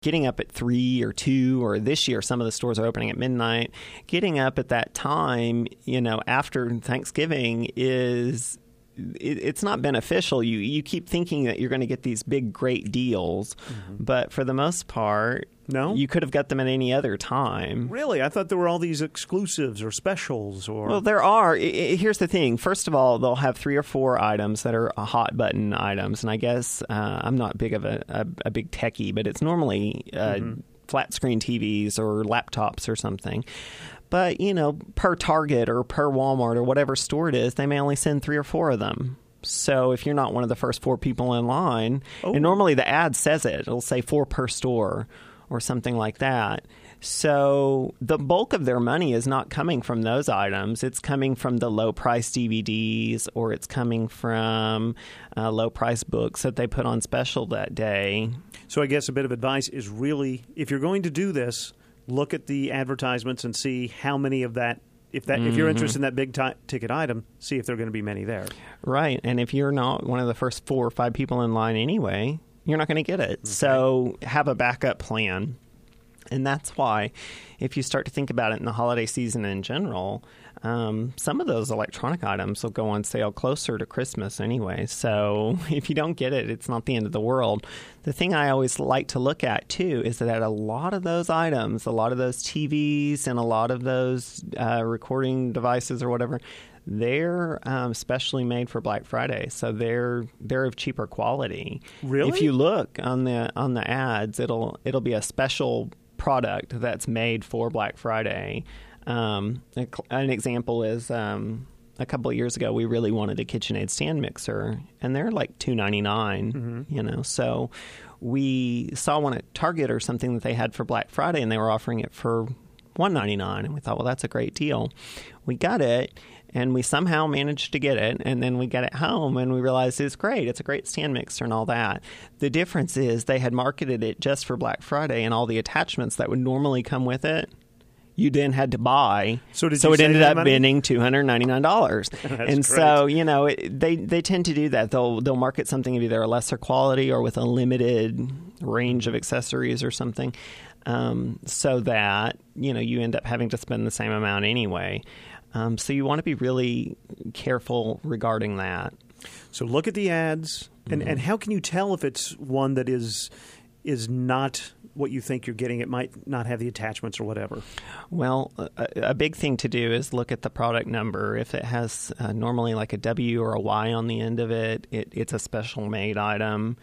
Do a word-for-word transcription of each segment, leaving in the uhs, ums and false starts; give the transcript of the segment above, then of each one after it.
getting up at three or two, or this year some of the stores are opening at midnight. Getting up at that time, you know, after Thanksgiving is it, it's not beneficial. You you keep thinking that you're going to get these big, great deals, mm-hmm. but for the most part, no, you could have got them at any other time. Really? I thought there were all these exclusives or specials. Or Well, there are. I, I, here's the thing. First of all, they'll have three or four items that are hot button items, and I guess uh, I'm not big of a, a, a big techie, but it's normally uh, mm-hmm. flat screen T Vs or laptops or something. But, you know, per Target or per Walmart or whatever store it is, they may only send three or four of them. So if you're not one of the first four people in line, oh. and normally the ad says it, it'll say four per store or something like that. So the bulk of their money is not coming from those items. It's coming from the low-price D V Ds, or it's coming from uh, low-price books that they put on special that day. So I guess a bit of advice is really, if you're going to do this, look at the advertisements and see how many of that, if that, mm-hmm. if you're interested in that big t- ticket item, see if there are going to be many there. Right. And if you're not one of the first four or five people in line anyway, you're not going to get it. Okay. So have a backup plan. And that's why, if you start to think about it in the holiday season in general, um, some of those electronic items will go on sale closer to Christmas anyway. So if you don't get it, it's not the end of the world. The thing I always like to look at, too, is that a lot of those items, a lot of those T Vs and a lot of those uh, recording devices or whatever, they're um, specially made for Black Friday, so they're they're of cheaper quality. Really? If you look on the on the ads, it'll it'll be a special product that's made for Black Friday. Um, an example is um, a couple of years ago, we really wanted a KitchenAid stand mixer, and they're like two ninety-nine. Mm-hmm. You know, so we saw one at Target or something that they had for Black Friday, and they were offering it for one ninety-nine, and we thought, well, that's a great deal. We got it, and we somehow managed to get it, and then we got it home, and we realized it's great. It's a great stand mixer and all that. The difference is they had marketed it just for Black Friday, and all the attachments that would normally come with it, you then had to buy. So, did so you it ended up money? being two hundred ninety-nine dollars. That's and great. So, you know, it, they they tend to do that. They'll they'll market something of either a lesser quality or with a limited range of accessories or something, um, so that, you know, you end up having to spend the same amount anyway. Um, so you want to be really careful regarding that. So look at the ads, and, mm-hmm. and how can you tell if it's one that is is not what you think you're getting? It might not have the attachments or whatever. Well, a, a big thing to do is look at the product number. If it has uh, normally like a W or a Y on the end of it, it it's a special made item.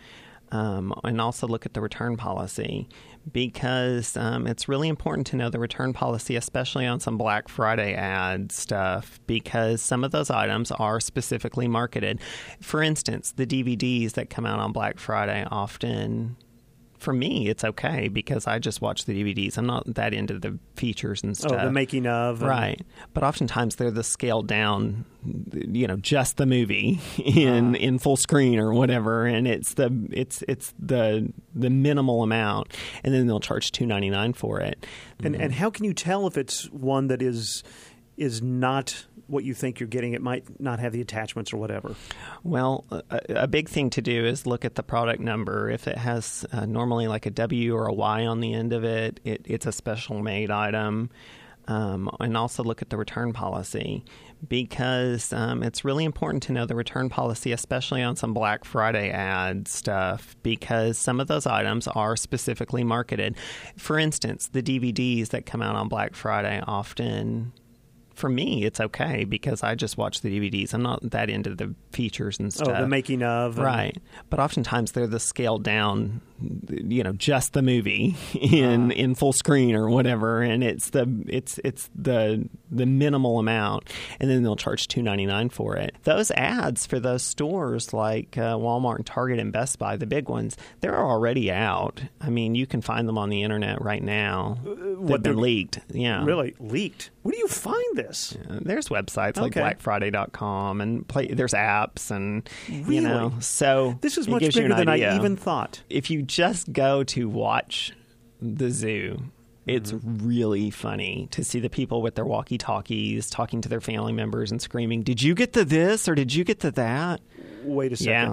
Um, and also look at the return policy, because um, it's really important to know the return policy, especially on some Black Friday ad stuff, because some of those items are specifically marketed. For instance, the D V Ds that come out on Black Friday often, for me, it's okay because I just watch the D V Ds. I'm not that into the features and stuff. Oh, the making of. And... Right. But oftentimes they're the scaled down, you know, just the movie in uh. in full screen or whatever, and it's the it's it's the the minimal amount, and then they'll charge two ninety-nine for it. And mm-hmm. and how can you tell if it's one that is is not what you think you're getting? It might not have the attachments or whatever. Well, a, a big thing to do is look at the product number. If it has uh, normally like a W or a Y on the end of it, it it's a special made item. Um, and also look at the return policy, because um, it's really important to know the return policy, especially on some Black Friday ad stuff, because some of those items are specifically marketed. For instance, the D V Ds that come out on Black Friday often... For me, it's okay because I just watch the D V Ds. I'm not that into the features and stuff. Oh, the making of. And... Right. But oftentimes they're the scaled down, you know, just the movie in, uh. in full screen or whatever, and it's the it's it's the the minimal amount, and then they'll charge two ninety-nine for it. Those ads for those stores like uh, Walmart and Target and Best Buy, the big ones, they're already out. I mean, you can find them on the internet right now. Uh, They've been leaked. Yeah. Really? Leaked? Where do you find this? Yeah, there's websites like okay. black friday dot com, and play, there's apps, and really? you know, so this is much bigger than I even thought. If you just go to watch the zoo, it's mm-hmm. really funny to see the people with their walkie-talkies talking to their family members and screaming, "Did you get the this or did you get the that?" Wait a second. Yeah.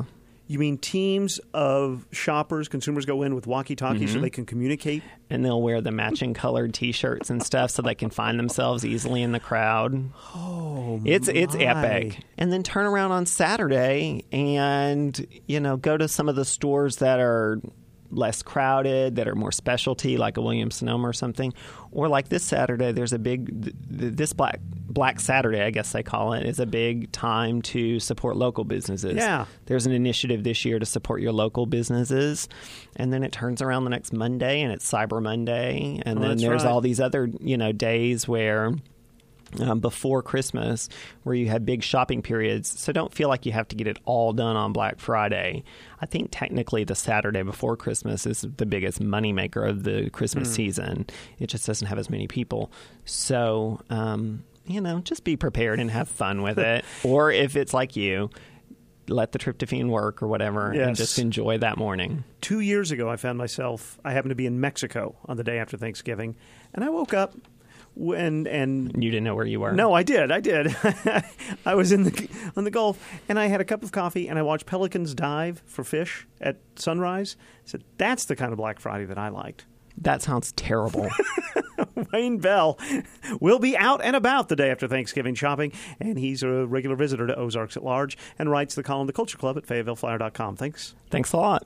You mean teams of shoppers, consumers go in with walkie-talkies Mm-hmm. so they can communicate? And they'll wear the matching colored T-shirts and stuff so they can find themselves easily in the crowd. Oh, It's it's my. epic. And then turn around on Saturday and, you know, go to some of the stores that are less crowded, that are more specialty, like a Williams-Sonoma or something. Or like this Saturday, there's a big, th- this Black Black Saturday, I guess they call it, is a big time to support local businesses. Yeah. There's an initiative this year to support your local businesses. And then it turns around the next Monday, and it's Cyber Monday. And Oh, then that's there's right. all these other, you know, days where... Um, before Christmas, where you have big shopping periods. So don't feel like you have to get it all done on Black Friday. I think technically the Saturday before Christmas is the biggest moneymaker of the Christmas Mm. season. It just doesn't have as many people. So, um, you know, just be prepared and have fun with it. Or if it's like you, let the tryptophan work or whatever and Yes. just enjoy that morning. Two years ago, I found myself, I happened to be in Mexico on the day after Thanksgiving, and I woke up when, and You didn't know where you were. no, I did. I did. I was in the on the Gulf, and I had a cup of coffee, and I watched pelicans dive for fish at sunrise. I said, that's the kind of Black Friday that I liked. That sounds terrible. Wayne Bell will be out and about the day after Thanksgiving shopping, and he's a regular visitor to Ozarks at Large and writes the column The Culture Club at Fayetteville Flyer dot com. Thanks. Thanks a lot.